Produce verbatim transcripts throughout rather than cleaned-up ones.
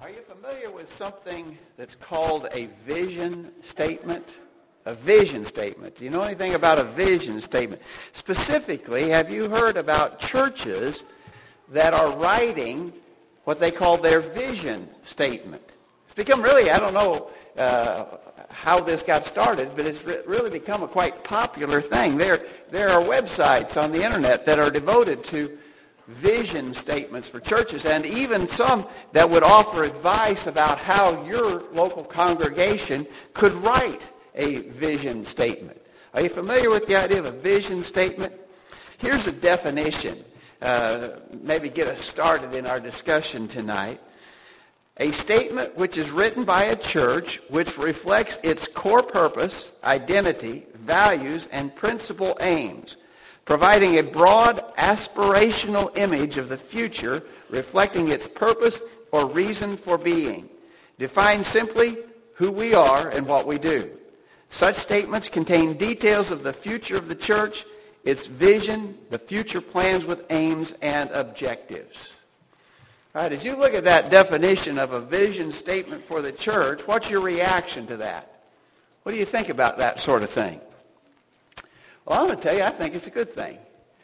Are you familiar with something that's called a vision statement? A vision statement. Do you know anything about a vision statement? Specifically, have you heard about churches that are writing what they call their vision statement? It's become really, I don't know uh, how this got started, but it's re- really become a quite popular thing. There, there are websites on the internet that are devoted to vision statements for churches, and even some that would offer advice about how your local congregation could write a vision statement. Are you familiar with the idea of a vision statement? Here's a definition. Uh, maybe get us started in our discussion tonight. A statement which is written by a church which reflects its core purpose, identity, values, and principal aims, providing a broad aspirational image of the future reflecting its purpose or reason for being. Define simply who we are and what we do. Such statements contain details of the future of the church, its vision, the future plans with aims and objectives. All right, as you look at that definition of a vision statement for the church, what's your reaction to that? What do you think about that sort of thing? Well, I'm going to tell you, I think it's a good thing.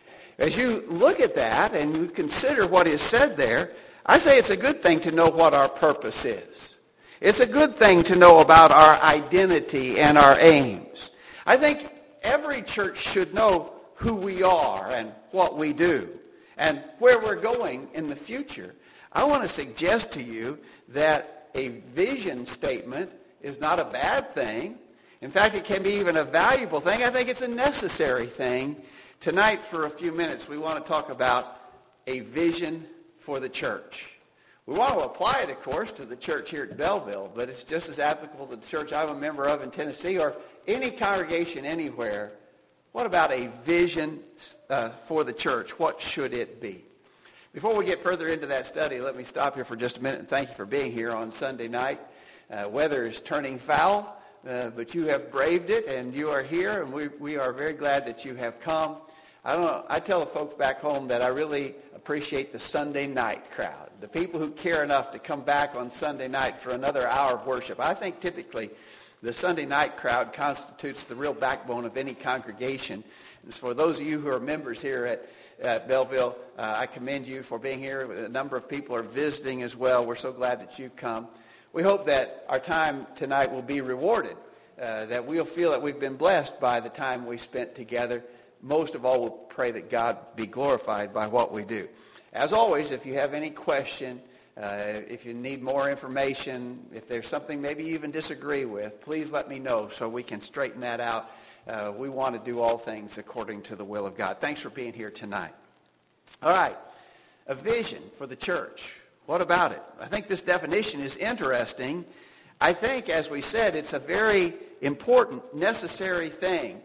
As you look at that and you consider what is said there, I say it's a good thing to know what our purpose is. It's a good thing to know about our identity and our aims. I think every church should know who we are and what we do and where we're going in the future. I want to suggest to you that a vision statement is not a bad thing. In fact, it can be even a valuable thing. I think it's a necessary thing. Tonight, for a few minutes, we want to talk about a vision for the church. We want to apply it, of course, to the church here at Belleville, but it's just as applicable to the church I'm a member of in Tennessee or any congregation anywhere. What about a vision uh, for the church? What should it be? Before we get further into that study, let me stop here for just a minute and thank you for being here on Sunday night. Uh, weather is turning foul. Uh, but you have braved it, and you are here, and we, we are very glad that you have come. I don't know, I tell the folks back home that I really appreciate the Sunday night crowd, the people who care enough to come back on Sunday night for another hour of worship. I think typically the Sunday night crowd constitutes the real backbone of any congregation. And for those of you who are members here at, at Belleville, uh, I commend you for being here. A number of people are visiting as well. We're so glad that you've come. We hope that our time tonight will be rewarded, uh, that we'll feel that we've been blessed by the time we spent together. Most of all, we'll pray that God be glorified by what we do. As always, if you have any question, uh, if you need more information, if there's something maybe you even disagree with, please let me know so we can straighten that out. Uh, we want to do all things according to the will of God. Thanks for being here tonight. All right, a vision for the church. What about it? I think this definition is interesting. I think, as we said, it's a very important, necessary thing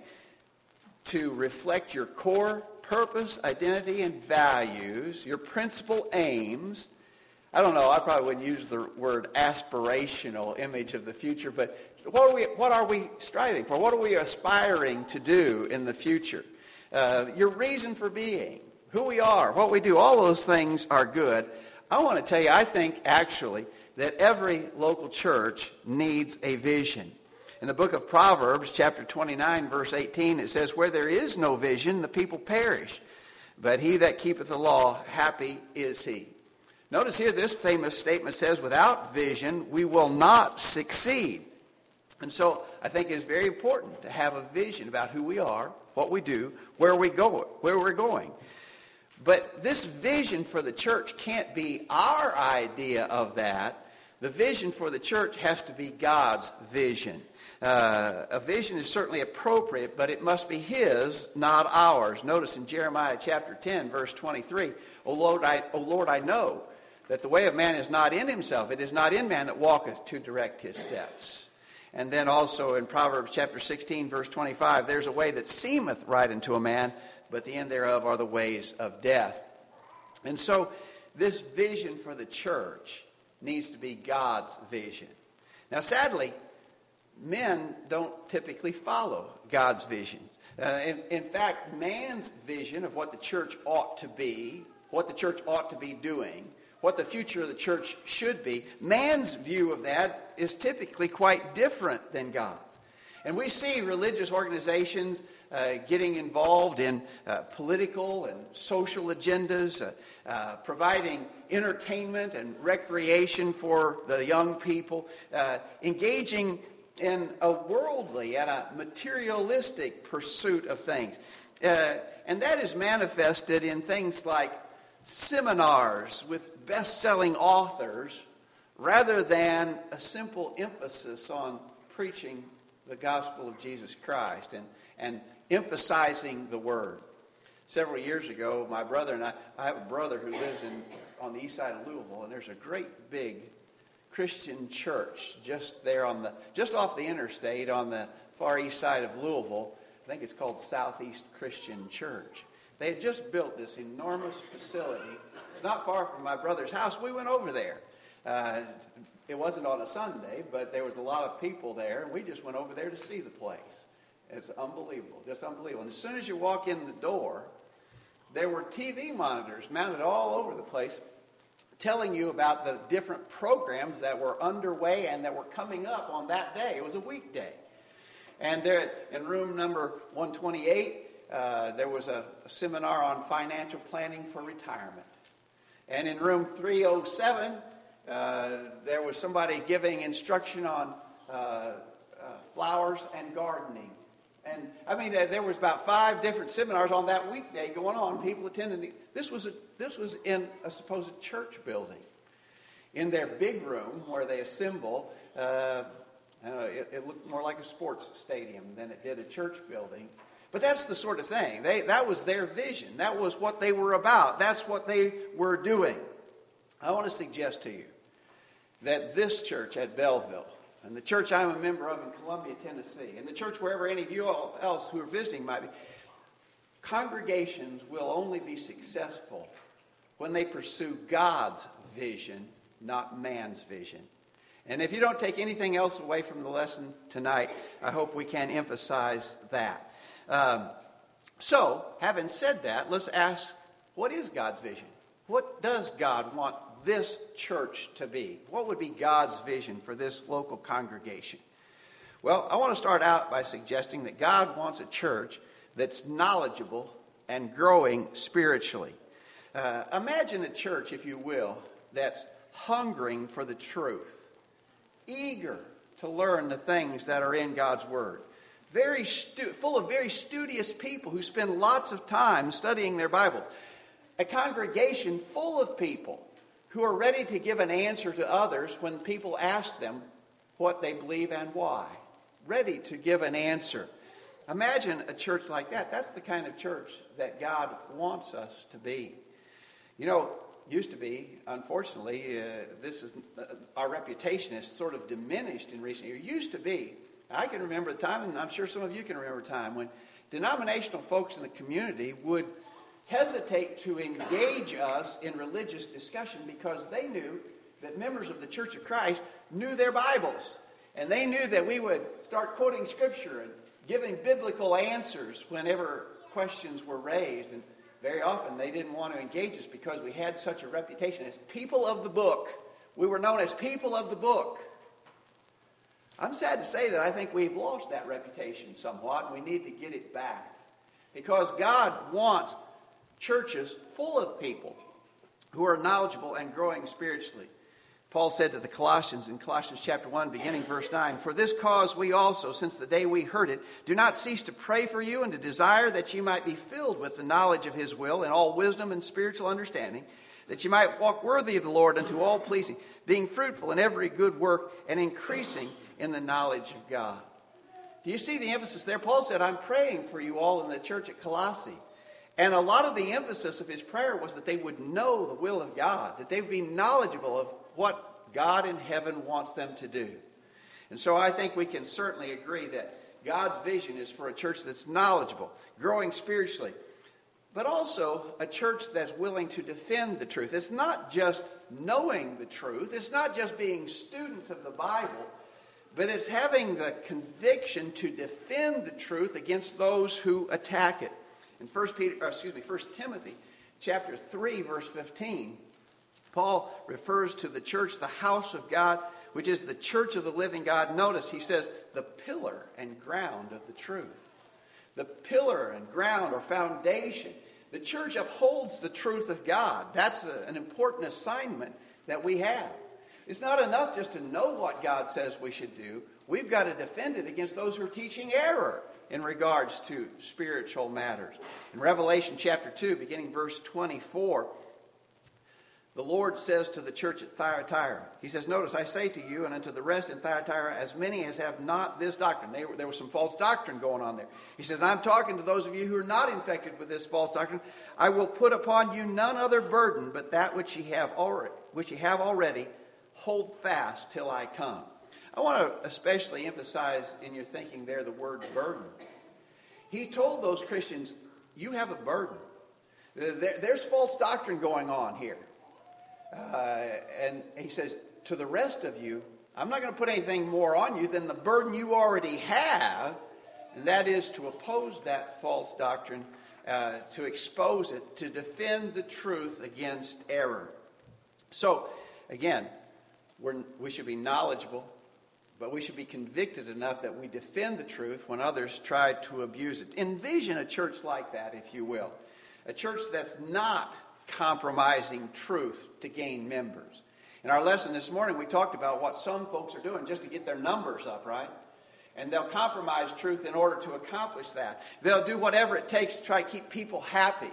to reflect your core purpose, identity, and values, your principal aims. I don't know, I probably wouldn't use the word aspirational image of the future, but what are we, what are we striving for? What are we aspiring to do in the future? Uh, your reason for being, who we are, what we do, all those things are good. I want to tell you, I think actually that every local church needs a vision. In the book of Proverbs, chapter twenty-nine, verse eighteen, it says, "Where there is no vision, the people perish. But he that keepeth the law, happy is he." Notice here this famous statement says, without vision, we will not succeed. And so I think it's very important to have a vision about who we are, what we do, where we go, where we're going. But this vision for the church can't be our idea of that. The vision for the church has to be God's vision. Uh, a vision is certainly appropriate, but it must be his, not ours. Notice in Jeremiah chapter ten, verse twenty-three, O Lord, I, O Lord, I know that the way of man is not in himself. It is not in man that walketh to direct his steps. And then also in Proverbs chapter sixteen, verse twenty-five, there's a way that seemeth right unto a man, but the end thereof are the ways of death. And so this vision for the church needs to be God's vision. Now, sadly, men don't typically follow God's vision. Uh, in, in fact, man's vision of what the church ought to be, what the church ought to be doing, what the future of the church should be, man's view of that is typically quite different than God's. And we see religious organizations uh, getting involved in uh, political and social agendas, uh, uh, providing entertainment and recreation for the young people, uh, engaging in a worldly and a materialistic pursuit of things. Uh, and that is manifested in things like seminars with best-selling authors rather than a simple emphasis on preaching the gospel of Jesus Christ and, and emphasizing the word. Several years ago, my brother and I, I have a brother who lives in on the east side of Louisville, and there's a great big Christian church just there on the, just off the interstate on the far east side of Louisville. I think it's called Southeast Christian Church. They had just built this enormous facility. It's not far from my brother's house. We went over there. Uh, it wasn't on a Sunday, but there was a lot of people there, and we just went over there to see the place. It's unbelievable, just unbelievable. And as soon as you walk in the door, there were T V monitors mounted all over the place telling you about the different programs that were underway and that were coming up on that day. It was a weekday. And there in room number one twenty-eight, uh, there was a, a seminar on financial planning for retirement. And in room three oh seven, uh, there was somebody giving instruction on uh, uh, flowers and gardening. And, I mean, uh, there was about five different seminars on that weekday going on. People attending. This was a, this was in a supposed church building. In their big room where they assemble, uh, uh, it, it looked more like a sports stadium than it did a church building. But that's the sort of thing. They, that was their vision. That was what they were about. That's what they were doing. I want to suggest to you that this church at Belleville, and the church I'm a member of in Columbia, Tennessee, and the church wherever any of you all else who are visiting might be, congregations will only be successful when they pursue God's vision, not man's vision. And if you don't take anything else away from the lesson tonight, I hope we can emphasize that. Um, so, having said that, let's ask, what is God's vision? What does God want this church to be? What would be God's vision for this local congregation? Well, I want to start out by suggesting that God wants a church that's knowledgeable and growing spiritually. Uh, imagine a church, if you will, that's hungering for the truth, eager to learn the things that are in God's Word, very stu- full of very studious people who spend lots of time studying their Bible. A congregation full of people who are ready to give an answer to others when people ask them what they believe and why. Ready to give an answer. Imagine a church like that. That's the kind of church that God wants us to be. You know, used to be, unfortunately, uh, this is uh, our reputation has sort of diminished in recent years. Used to be, I can remember a time, and I'm sure some of you can remember a time, when denominational folks in the community would hesitate to engage us in religious discussion because they knew that members of the Church of Christ knew their Bibles. And they knew that we would start quoting Scripture and giving biblical answers whenever questions were raised. And very often they didn't want to engage us because we had such a reputation as people of the book. We were known as people of the book. I'm sad to say that I think we've lost that reputation somewhat, and we need to get it back. Because God wants churches full of people who are knowledgeable and growing spiritually. Paul said to the Colossians in Colossians chapter one, beginning verse nine, "For this cause we also, since the day we heard it, do not cease to pray for you and to desire that you might be filled with the knowledge of his will and all wisdom and spiritual understanding, that you might walk worthy of the Lord unto all pleasing, being fruitful in every good work and increasing in the knowledge of God." Do you see the emphasis there? Paul said, I'm praying for you all in the church at Colossae. And a lot of the emphasis of his prayer was that they would know the will of God, that they would be knowledgeable of what God in heaven wants them to do. And so I think we can certainly agree that God's vision is for a church that's knowledgeable, growing spiritually, but also a church that's willing to defend the truth. It's not just knowing the truth. It's not just being students of the Bible, but it's having the conviction to defend the truth against those who attack it. In First Peter, or excuse me, First Timothy chapter three, verse fifteen, Paul refers to the church, the house of God, which is the church of the living God. Notice he says, the pillar and ground of the truth. The pillar and ground or foundation. The church upholds the truth of God. That's a, an important assignment that we have. It's not enough just to know what God says we should do. We've got to defend it against those who are teaching error in regards to spiritual matters. In Revelation chapter two, beginning verse twenty-four, the Lord says to the church at Thyatira, he says, notice, I say to you and unto the rest in Thyatira, as many as have not this doctrine. They were, there was some false doctrine going on there. He says, I'm talking to those of you who are not infected with this false doctrine. I will put upon you none other burden but that which ye have already, which ye have already. Hold fast till I come. I want to especially emphasize in your thinking there the word burden. He told those Christians, you have a burden. There, there's false doctrine going on here. Uh, and he says, to the rest of you, I'm not going to put anything more on you than the burden you already have, and that is to oppose that false doctrine, uh, to expose it, to defend the truth against error. So, again, we're, we should be knowledgeable, but we should be convicted enough that we defend the truth when others try to abuse it. Envision a church like that, if you will. A church that's not compromising truth to gain members. In our lesson this morning, we talked about what some folks are doing just to get their numbers up, right? And they'll compromise truth in order to accomplish that. They'll do whatever it takes to try to keep people happy.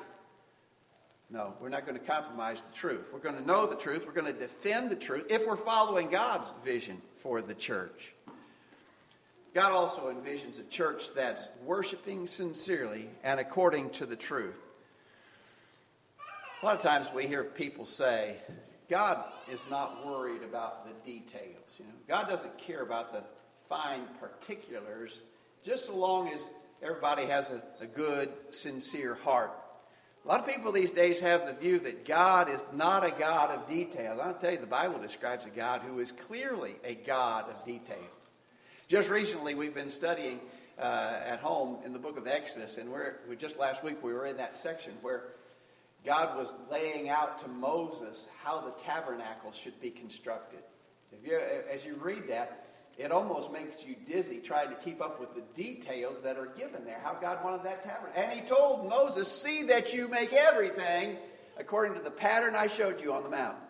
No, we're not going to compromise the truth. We're going to know the truth. We're going to defend the truth if we're following God's vision for the church. God also envisions a church that's worshiping sincerely and according to the truth. A lot of times we hear people say, God is not worried about the details. You know, God doesn't care about the fine particulars, just so long as everybody has a, a good, sincere heart. A lot of people these days have the view that God is not a God of details. I'll tell you, the Bible describes a God who is clearly a God of details. Just recently, we've been studying uh, at home in the book of Exodus, and we're, we just last week we were in that section where God was laying out to Moses how the tabernacle should be constructed. If you, as you read that, it almost makes you dizzy trying to keep up with the details that are given there, how God wanted that tabernacle. And he told Moses, see that you make everything according to the pattern I showed you on the mountain.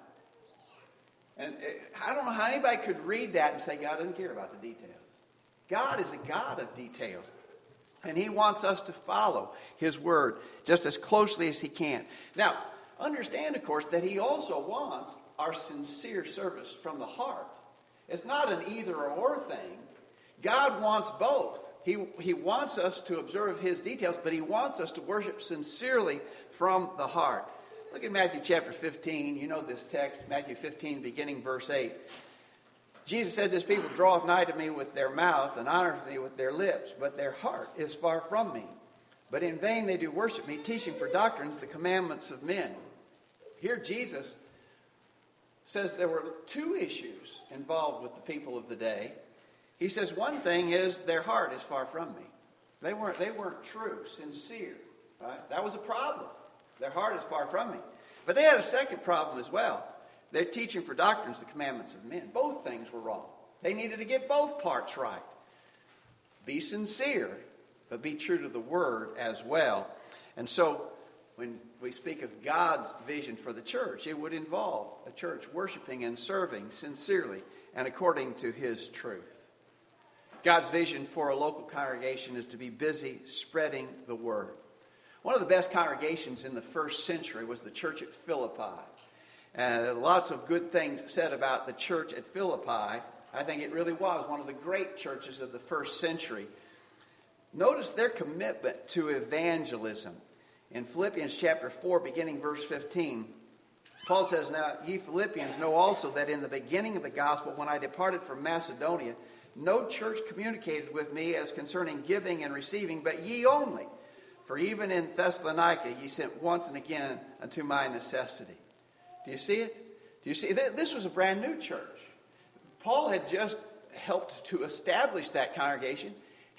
And I don't know how anybody could read that and say God doesn't care about the details. God is a God of details. And he wants us to follow his word just as closely as he can. Now, understand, of course, that he also wants our sincere service from the heart. It's not an either-or thing. God wants both. He, he wants us to observe his details, but he wants us to worship sincerely from the heart. Look at Matthew chapter fifteen. You know this text, Matthew fifteen, beginning verse eight. Jesus said, this people draweth nigh to me with their mouth and honoreth me with their lips, but their heart is far from me. But in vain they do worship me, teaching for doctrines the commandments of men. Here Jesus says there were two issues involved with the people of the day. He says one thing is their heart is far from me. They weren't, they weren't true, sincere. Right? That was a problem. Their heart is far from me. But they had a second problem as well. They're teaching for doctrines the commandments of men. Both things were wrong. They needed to get both parts right. Be sincere, but be true to the word as well. And so when we speak of God's vision for the church, it would involve a church worshiping and serving sincerely and according to his truth. God's vision for a local congregation is to be busy spreading the word. One of the best congregations in the first century was the church at Philippi. Uh, lots of good things said about the church at Philippi. I think it really was one of the great churches of the first century. Notice their commitment to evangelism. In Philippians chapter four, beginning verse fifteen, Paul says, now ye Philippians know also that in the beginning of the gospel, when I departed from Macedonia, no church communicated with me as concerning giving and receiving, but ye only. For even in Thessalonica ye sent once and again unto my necessity. Do you see it? Do you see? This was a brand new church. Paul had just helped to establish that congregation,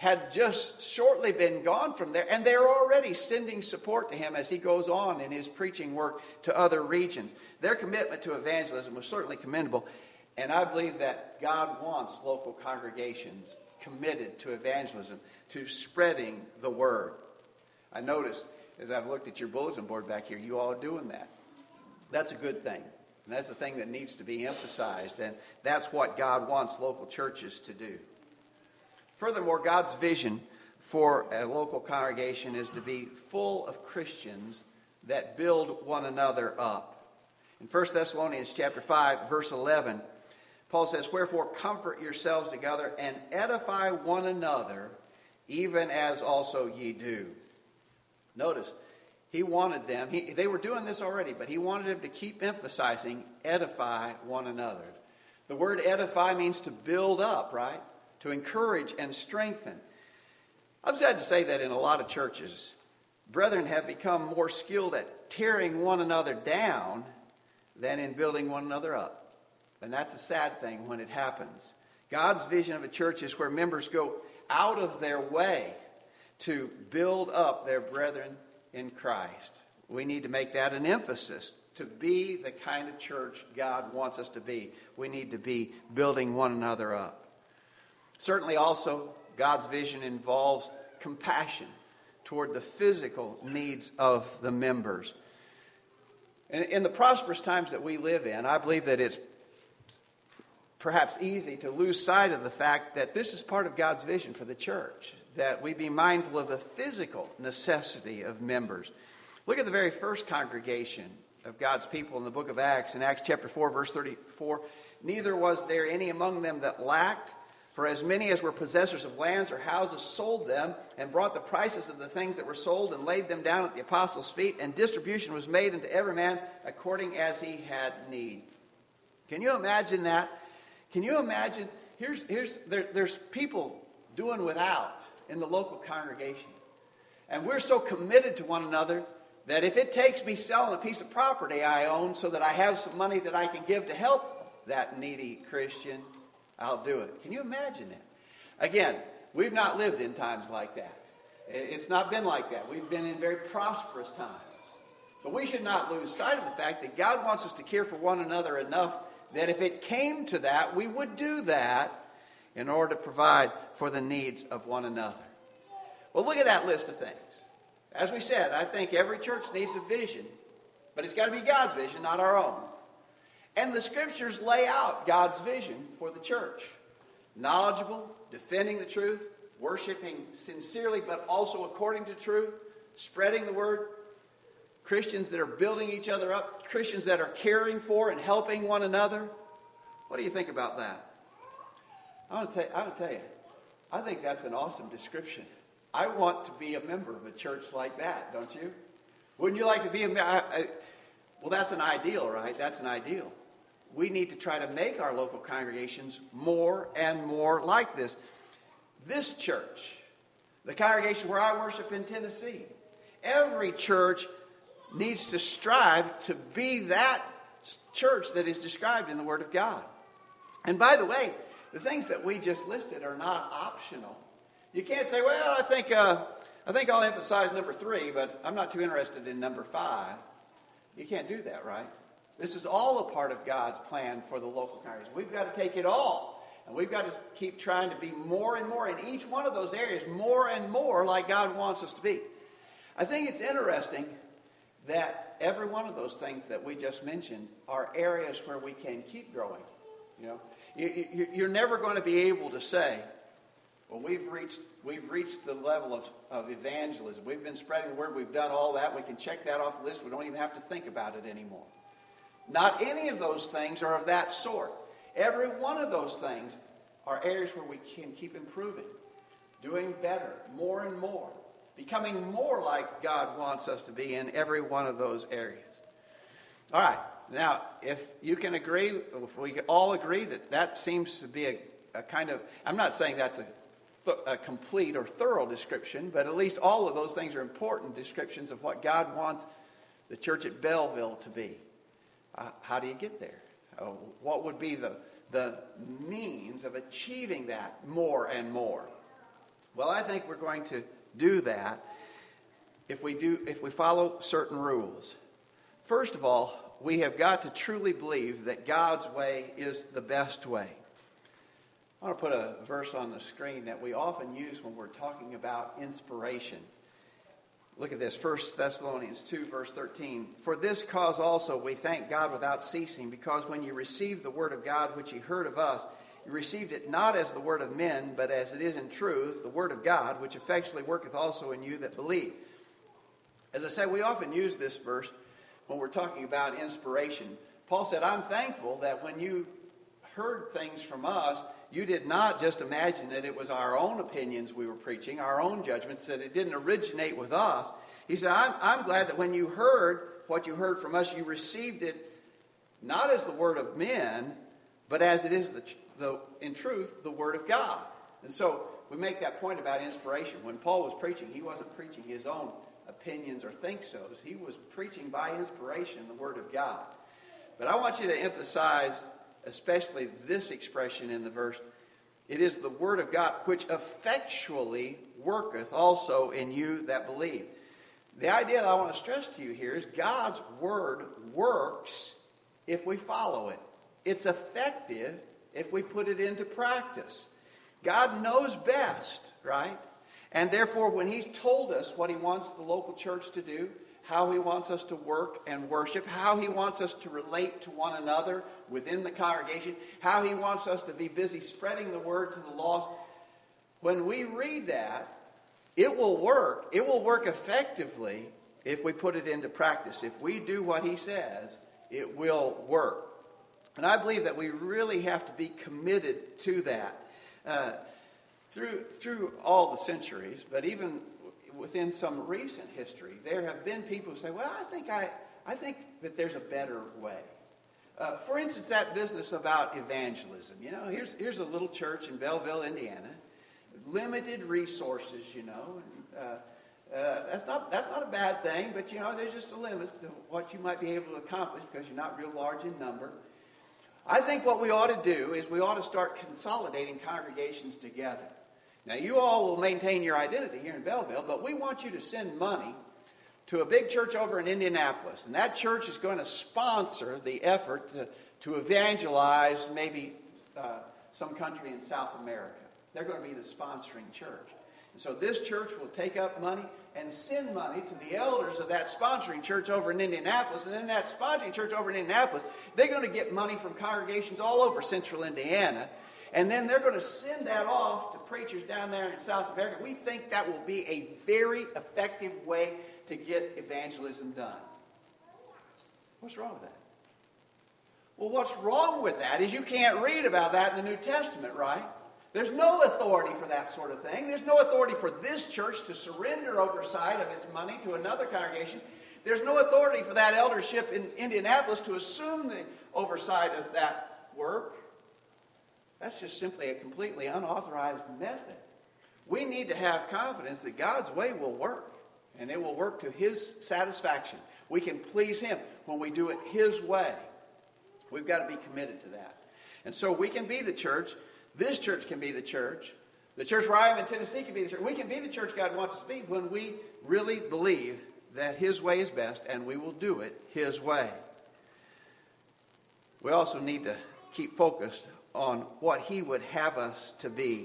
had just shortly been gone from there, and they're already sending support to him as he goes on in his preaching work to other regions. Their commitment to evangelism was certainly commendable, and I believe that God wants local congregations committed to evangelism, to spreading the word. I noticed, as I've looked at your bulletin board back here, you all are doing that. That's a good thing. And that's the thing that needs to be emphasized, and that's what God wants local churches to do. Furthermore, God's vision for a local congregation is to be full of Christians that build one another up. In First Thessalonians chapter five, verse eleven, Paul says, "Wherefore comfort yourselves together and edify one another, even as also ye do." Notice, he wanted them, he, they were doing this already, but he wanted them to keep emphasizing edify one another. The word edify means to build up, right? To encourage and strengthen. I'm sad to say that in a lot of churches, brethren have become more skilled at tearing one another down than in building one another up. And that's a sad thing when it happens. God's vision of a church is where members go out of their way to build up their brethren in Christ. We need to make that an emphasis. To be the kind of church God wants us to be, we need to be building one another up. Certainly also, God's vision involves compassion toward the physical needs of the members. In, in the prosperous times that we live in, I believe that it's perhaps easy to lose sight of the fact that this is part of God's vision for the church, that we be mindful of the physical necessity of members. Look at the very first congregation of God's people in the book of Acts. In Acts chapter four, verse thirty-four, "Neither was there any among them that lacked, for as many as were possessors of lands or houses sold them and brought the prices of the things that were sold and laid them down at the apostles' feet, and distribution was made unto every man according as he had need." Can you imagine that? Can you imagine? Here's, here's there, there's people doing without in the local congregation. And we're so committed to one another that if it takes me selling a piece of property I own so that I have some money that I can give to help that needy Christian, I'll do it. Can you imagine that? Again, we've not lived in times like that. It's not been like that. We've been in very prosperous times. But we should not lose sight of the fact that God wants us to care for one another enough that if it came to that, we would do that in order to provide for the needs of one another. Well, look at that list of things. As we said, I think every church needs a vision, but it's got to be God's vision, not our own. And the scriptures lay out God's vision for the church. Knowledgeable, defending the truth, worshiping sincerely but also according to truth, spreading the word, Christians that are building each other up, Christians that are caring for and helping one another. What do you think about that? I want to tell, I want to tell you, I think that's an awesome description. I want to be a member of a church like that, don't you? Wouldn't you like to be a member? Well, that's an ideal, right? That's an ideal. We need to try to make our local congregations more and more like this. This church, the congregation where I worship in Tennessee, every church needs to strive to be that church that is described in the Word of God. And by the way, the things that we just listed are not optional. You can't say, well, I think uh, I think I'll emphasize number three, but I'm not too interested in number five. You can't do that, right? This is all a part of God's plan for the local congregation. We've got to take it all. And we've got to keep trying to be more and more in each one of those areas, more and more like God wants us to be. I think it's interesting that every one of those things that we just mentioned are areas where we can keep growing. You know, you, you, you're never going to be able to say, well, we've reached we've reached the level of, of evangelism. We've been spreading the word. We've done all that. We can check that off the list. We don't even have to think about it anymore. Not any of those things are of that sort. Every one of those things are areas where we can keep improving, doing better, more and more, becoming more like God wants us to be in every one of those areas. All right. Now, if you can agree, if we all agree that that seems to be a, a kind of, I'm not saying that's a a complete or thorough description, but at least all of those things are important descriptions of what God wants the church at Belleville to be. Uh, how do you get there? Uh, what would be the, the means of achieving that more and more? Well, I think we're going to do that if we do if we follow certain rules. First of all, we have got to truly believe that God's way is the best way. I want to put a verse on the screen that we often use when we're talking about inspiration. Look at this, First Thessalonians two, verse thirteen. For this cause also we thank God without ceasing, because when you received the word of God which you heard of us, you received it not as the word of men, but as it is in truth, the word of God, which effectually worketh also in you that believe. As I said, we often use this verse when we're talking about inspiration. Paul said, I'm thankful that when you heard things from us, you did not just imagine that it was our own opinions we were preaching, our own judgments, that it didn't originate with us. He said, I'm, I'm glad that when you heard what you heard from us, you received it not as the word of men, but as it is, the, the in truth, the word of God. And so we make that point about inspiration. When Paul was preaching, he wasn't preaching his own opinions or think-sos. He was preaching by inspiration the word of God. But I want you to emphasize especially this expression in the verse. It is the word of God which effectually worketh also in you that believe. The idea that I want to stress to you here is God's word works if we follow it. It's effective if we put it into practice. God knows best, right? And therefore, when he's told us what he wants the local church to do, how he wants us to work and worship, how he wants us to relate to one another within the congregation, how he wants us to be busy spreading the word to the lost, when we read that, it will work. It will work effectively if we put it into practice. If we do what he says, it will work. And I believe that we really have to be committed to that. Uh, through, through all the centuries, but even within some recent history, there have been people who say, well, I think I, I think that there's a better way. Uh, for instance, that business about evangelism. You know, here's, here's a little church in Belleville, Indiana, limited resources, you know. And, uh, uh, that's not that's not a bad thing, but, you know, there's just a limit to what you might be able to accomplish because you're not real large in number. I think what we ought to do is we ought to start consolidating congregations together. Now, you all will maintain your identity here in Belleville, but we want you to send money to a big church over in Indianapolis. And that church is going to sponsor the effort to, to evangelize maybe uh, some country in South America. They're going to be the sponsoring church. And so this church will take up money and send money to the elders of that sponsoring church over in Indianapolis. And then that sponsoring church over in Indianapolis, they're going to get money from congregations all over central Indiana. And then they're going to send that off to preachers down there in South America. We think that will be a very effective way to get evangelism done. What's wrong with that? Well, what's wrong with that is you can't read about that in the New Testament, right? There's no authority for that sort of thing. There's no authority for this church to surrender oversight of its money to another congregation. There's no authority for that eldership in Indianapolis to assume the oversight of that work. That's just simply a completely unauthorized method. We need to have confidence that God's way will work, and it will work to his satisfaction. We can please him when we do it his way. We've got to be committed to that. And so we can be the church. This church can be the church. The church where I am in Tennessee can be the church. We can be the church God wants us to be when we really believe that his way is best, and we will do it his way. We also need to keep focused on what he would have us to be.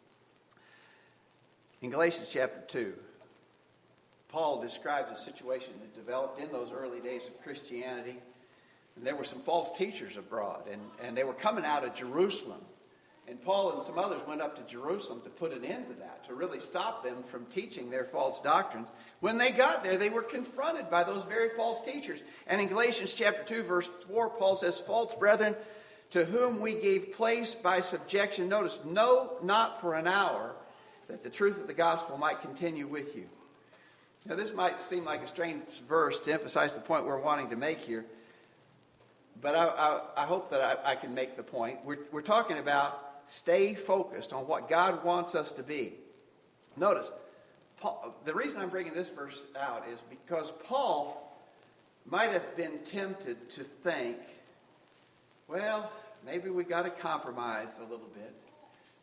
In Galatians chapter two, Paul describes a situation that developed in those early days of Christianity. And there were some false teachers abroad, and, and they were coming out of Jerusalem. And Paul and some others went up to Jerusalem to put an end to that, to really stop them from teaching their false doctrines. When they got there, they were confronted by those very false teachers. And in Galatians chapter two, verse four, Paul says, false brethren, to whom we gave place by subjection. Notice, no, not for an hour, that the truth of the gospel might continue with you. Now, this might seem like a strange verse to emphasize the point we're wanting to make here, but I, I, I hope that I, I can make the point. We're, we're talking about stay focused on what God wants us to be. Notice, Paul, the reason I'm bringing this verse out is because Paul might have been tempted to think, well, maybe we got to compromise a little bit.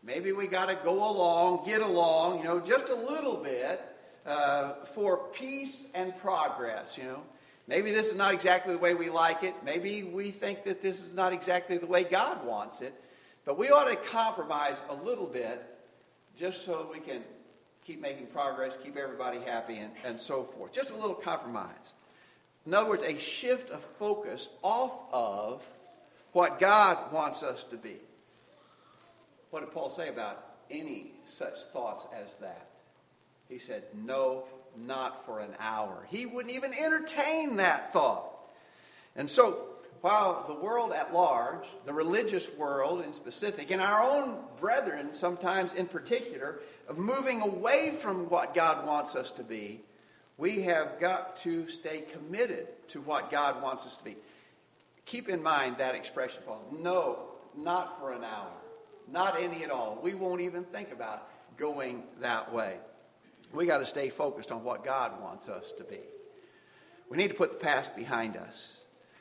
Maybe we got to go along, get along, you know, just a little bit uh, for peace and progress, you know. Maybe this is not exactly the way we like it. Maybe we think that this is not exactly the way God wants it. But we ought to compromise a little bit just so we can keep making progress, keep everybody happy, and, and so forth. Just a little compromise. In other words, a shift of focus off of what God wants us to be. What did Paul say about any such thoughts as that? He said, no, not for an hour. He wouldn't even entertain that thought. And so, while the world at large, the religious world in specific, and our own brethren sometimes in particular, of moving away from what God wants us to be, we have got to stay committed to what God wants us to be. Keep in mind that expression, Paul. No, not for an hour. Not any at all. We won't even think about going that way. We got to stay focused on what God wants us to be. We need to put the past behind us.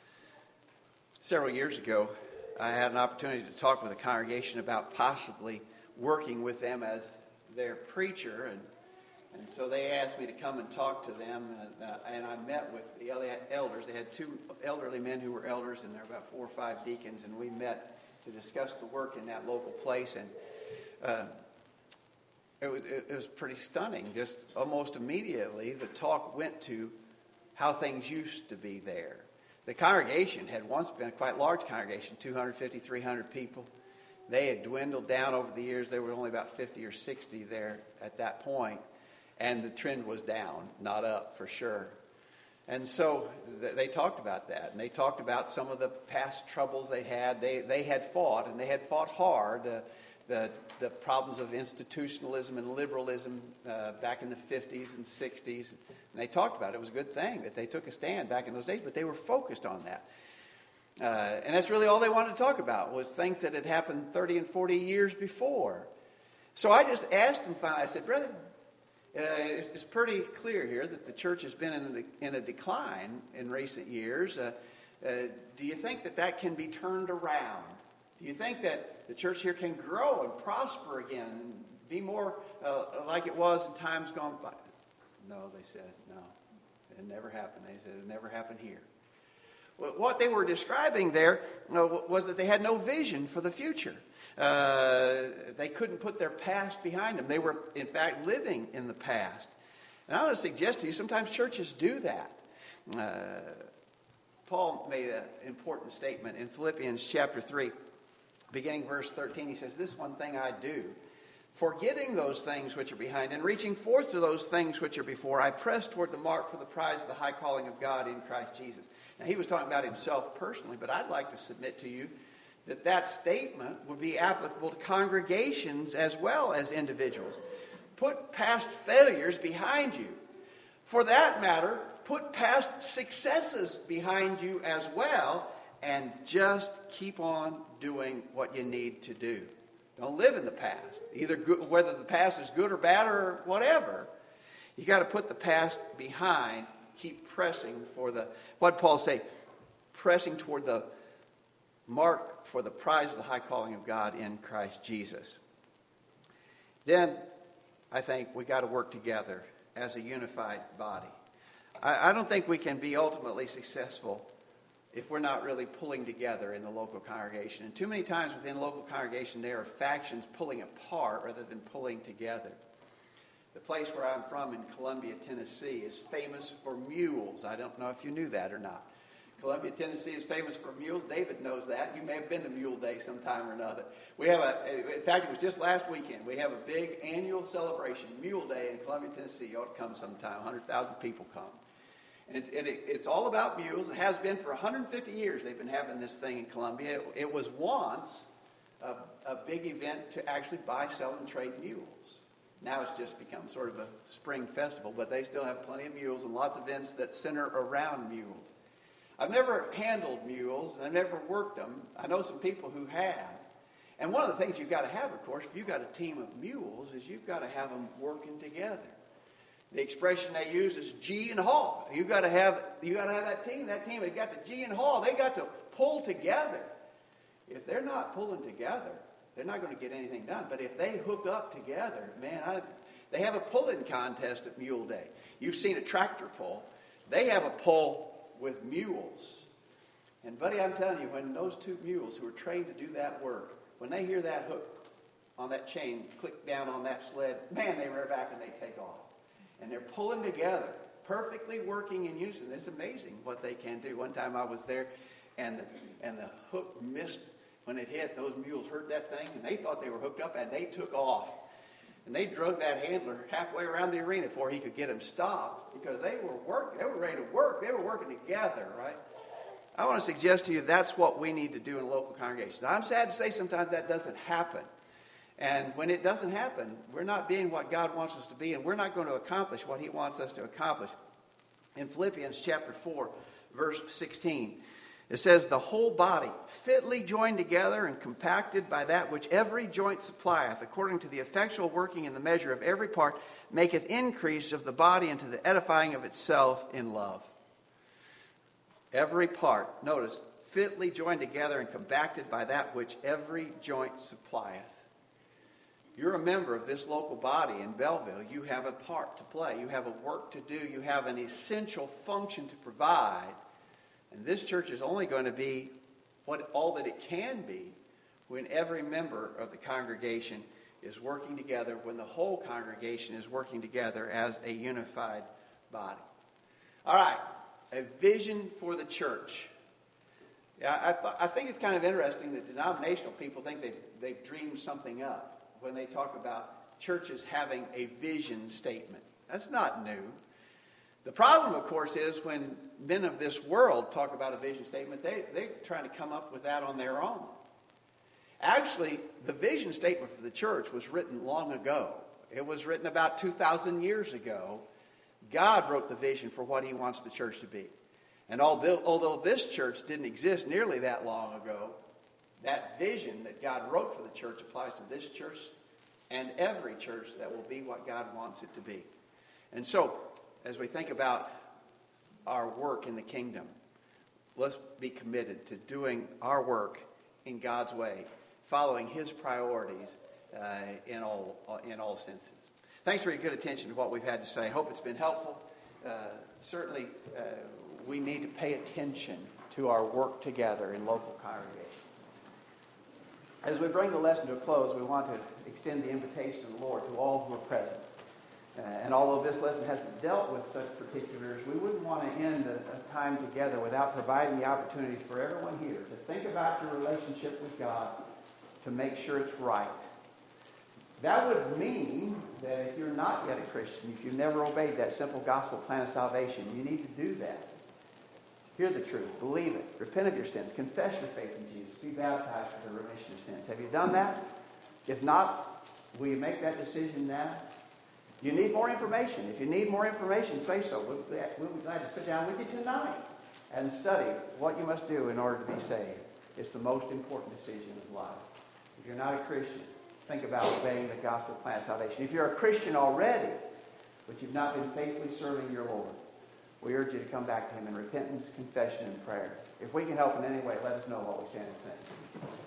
Several years ago, I had an opportunity to talk with a congregation about possibly working with them as their preacher, and and so they asked me to come and talk to them, and, uh, and I met with the elders. They had two elderly men who were elders, and there were about four or five deacons, and we met to discuss the work in that local place, and uh, it was it was pretty stunning. Just almost immediately, the talk went to how things used to be there. The congregation had once been a quite large congregation, two hundred fifty, three hundred people. They had dwindled down over the years. There were only about fifty or sixty there at that point. And the trend was down, not up for sure. And so they talked about that. And they talked about some of the past troubles they had. They they had fought, and they had fought hard, uh, the, the problems of institutionalism and liberalism uh, back in the fifties and sixties. And they talked about it. It was a good thing that they took a stand back in those days, but they were focused on that. Uh, and that's really all they wanted to talk about was things that had happened thirty and forty years before. So I just asked them finally, I said, brother, uh, it's, it's pretty clear here that the church has been in a, in a decline in recent years. Uh, uh, do you think that that can be turned around? Do you think that the church here can grow and prosper again and be more uh, like it was in times gone by? No, they said, no. It never happened. They said it never happened here. Well, what they were describing there uh, was that they had no vision for the future. Uh, they couldn't put their past behind them. They were, in fact, living in the past. And I want to suggest to you, sometimes churches do that. Uh, Paul made an important statement in Philippians chapter three, beginning verse thirteen. He says, "This one thing I do, forgetting those things which are behind and reaching forth to those things which are before, I press toward the mark for the prize of the high calling of God in Christ Jesus." Now, he was talking about himself personally, but I'd like to submit to you that that statement would be applicable to congregations as well as individuals. Put past failures behind you. For that matter, put past successes behind you as well, and just keep on doing what you need to do. Don't live in the past, either good, whether the past is good or bad or whatever. You got to put the past behind. Keep pressing for the, what did Paul say? Pressing toward the mark for the prize of the high calling of God in Christ Jesus. Then I think we got to work together as a unified body. I, I don't think we can be ultimately successful if we're not really pulling together in the local congregation. And too many times within local congregation there are factions pulling apart rather than pulling together. The place where I'm from in Columbia, Tennessee is famous for mules. I don't know if you knew that or not. Columbia, Tennessee is famous for mules. David knows that. You may have been to Mule Day sometime or another. We have a, in fact, it was just last weekend. We have a big annual celebration, Mule Day in Columbia, Tennessee. You ought to come sometime. one hundred thousand people come. And, it, and it, it's all about mules. It has been for one hundred fifty years they've been having this thing in Columbia. It, it was once a, a big event to actually buy, sell, and trade mules. Now it's just become sort of a spring festival, but they still have plenty of mules and lots of events that center around mules. I've never handled mules, and I've never worked them. I know some people who have. And one of the things you've got to have, of course, if you've got a team of mules, is you've got to have them working together. The expression they use is G and haw. You've got to have, you got to have that team. That team has got to G and haw. They got to pull together. If they're not pulling together, they're not going to get anything done. But if they hook up together, man, I, they have a pulling contest at Mule Day. You've seen a tractor pull. They have a pull with mules. And, buddy, I'm telling you, when those two mules who are trained to do that work, when they hear that hook on that chain click down on that sled, man, they rear back and they take off. And they're pulling together, perfectly working in unison. It's amazing what they can do. One time I was there, and the, and the hook missed when it hit. Those mules heard that thing, and they thought they were hooked up, and they took off. And they drug that handler halfway around the arena before he could get them stopped, because they were working. They were ready to work. They were working together, right? I want to suggest to you that's what we need to do in local congregations. I'm sad to say sometimes that doesn't happen. And when it doesn't happen, we're not being what God wants us to be, and we're not going to accomplish what he wants us to accomplish. In Philippians chapter four, verse sixteen, it says, the whole body, fitly joined together and compacted by that which every joint supplieth, according to the effectual working in the measure of every part, maketh increase of the body into the edifying of itself in love. Every part, notice, fitly joined together and compacted by that which every joint supplieth. You're a member of this local body in Belleville. You have a part to play. You have a work to do. You have an essential function to provide. And this church is only going to be what all that it can be when every member of the congregation is working together, when the whole congregation is working together as a unified body. All right. A vision for the church. Yeah, I, th- I think it's kind of interesting that denominational people think they've, they've dreamed something up when they talk about churches having a vision statement. That's not new. The problem, of course, is when men of this world talk about a vision statement, they, they're trying to come up with that on their own. Actually, the vision statement for the church was written long ago. It was written about two thousand years ago. God wrote the vision for what he wants the church to be. And although, although this church didn't exist nearly that long ago, that vision that God wrote for the church applies to this church and every church that will be what God wants it to be. And so, as we think about our work in the kingdom, let's be committed to doing our work in God's way, following his priorities uh, in all in all senses. Thanks for your good attention to what we've had to say. I hope it's been helpful. Uh, certainly, uh, we need to pay attention to our work together in local congregations. As we bring the lesson to a close, we want to extend the invitation of the Lord to all who are present. Uh, and although this lesson hasn't dealt with such particulars, we wouldn't want to end a, a time together without providing the opportunities for everyone here to think about your relationship with God, to make sure it's right. That would mean that if you're not yet a Christian, if you've never obeyed that simple gospel plan of salvation, you need to do that. Hear the truth. Believe it. Repent of your sins. Confess your faith in Jesus. Be baptized for the remission of sins. Have you done that? If not, will you make that decision now? You need more information. If you need more information, say so. We'll be, we'll be glad to sit down with you tonight and study what you must do in order to be saved. It's the most important decision of life. If you're not a Christian, think about obeying the gospel plan of salvation. If you're a Christian already, but you've not been faithfully serving your Lord, we urge you to come back to him in repentance, confession, and prayer. If we can help in any way, let us know what we stand and say.